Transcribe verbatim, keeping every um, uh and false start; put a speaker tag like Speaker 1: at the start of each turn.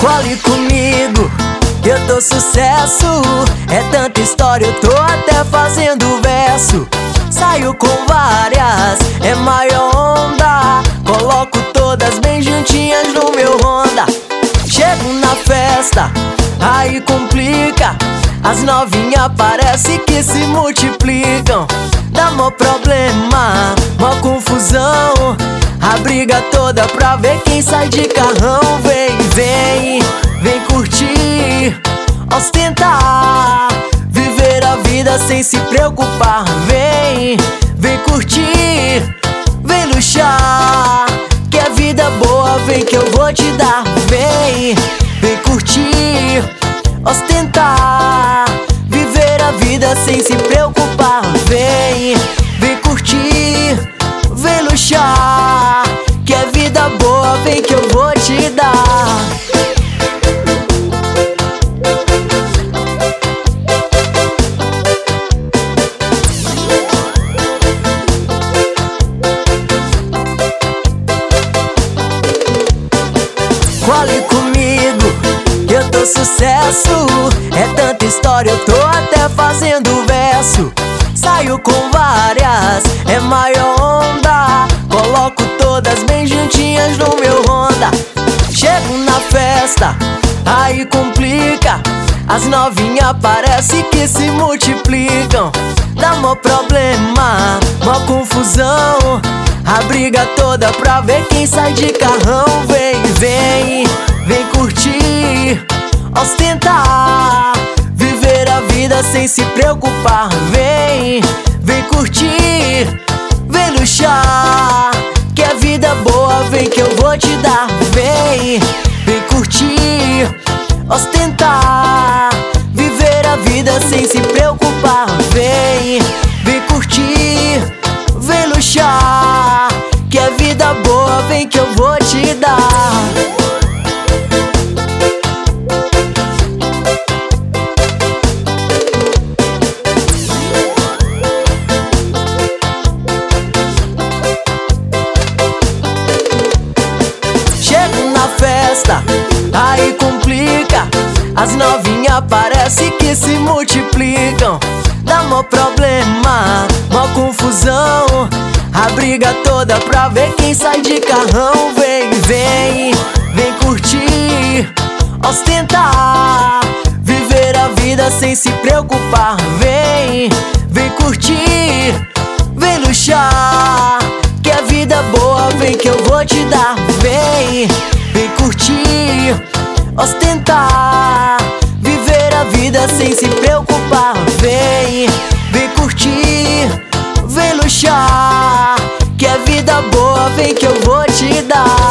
Speaker 1: Cole comigo, eu tô sucesso. É tanta história, eu tô até fazendo verso. Saio com várias, é maior onda. Coloco todas bem juntinhas no meu Honda. Chego na festa, aí complica. As novinhas parece que se multiplicam. Dá mó problema, mó confusão. A briga toda pra ver quem sai de carrão. Vem, vem, vem curtir, ostentar, viver a vida sem se preocupar. Vem, vem curtir, vem luxar, que a vida boa vem que eu vou te dar. Vem, vem curtir, ostentar, viver a vida sem se preocupar. Vem, vem curtir, vem luxar, que a vida boa vem que eu vou te dar. Cole comigo, eu tô sucesso. É tanta história, eu tô até fazendo verso. Saio com várias, é maior onda. Coloco todas bem juntinhas no meu Honda. Chego na festa, aí complica. As novinhas parece que se multiplicam. Dá mó problema, mó confusão. A briga toda pra ver quem sai de carrão. Vem, vem, vem curtir, ostentar, viver a vida sem se preocupar. Vem, vem curtir, vem luxar, que a vida boa vem que eu vou te dar. Vem, vem curtir, ostentar, viver a vida sem se preocupar. Vem, vem curtir, vem luxar, que a vida boa vem que eu vou te dar. Chego na festa, aí complica. As novinhas parece que se multiplicam. Dá mó problema, mó confusão. A briga toda pra ver quem sai de carrão. Vem, vem, vem curtir, ostentar, viver a vida sem se preocupar. Vem, vem curtir, vem luxar, que a vida boa vem que eu vou te dar. Vem, vem curtir, ostentar, viver a vida sem se preocupar. Vem, vem curtir, vem luxar, que a vida boa vem que eu vou te dar.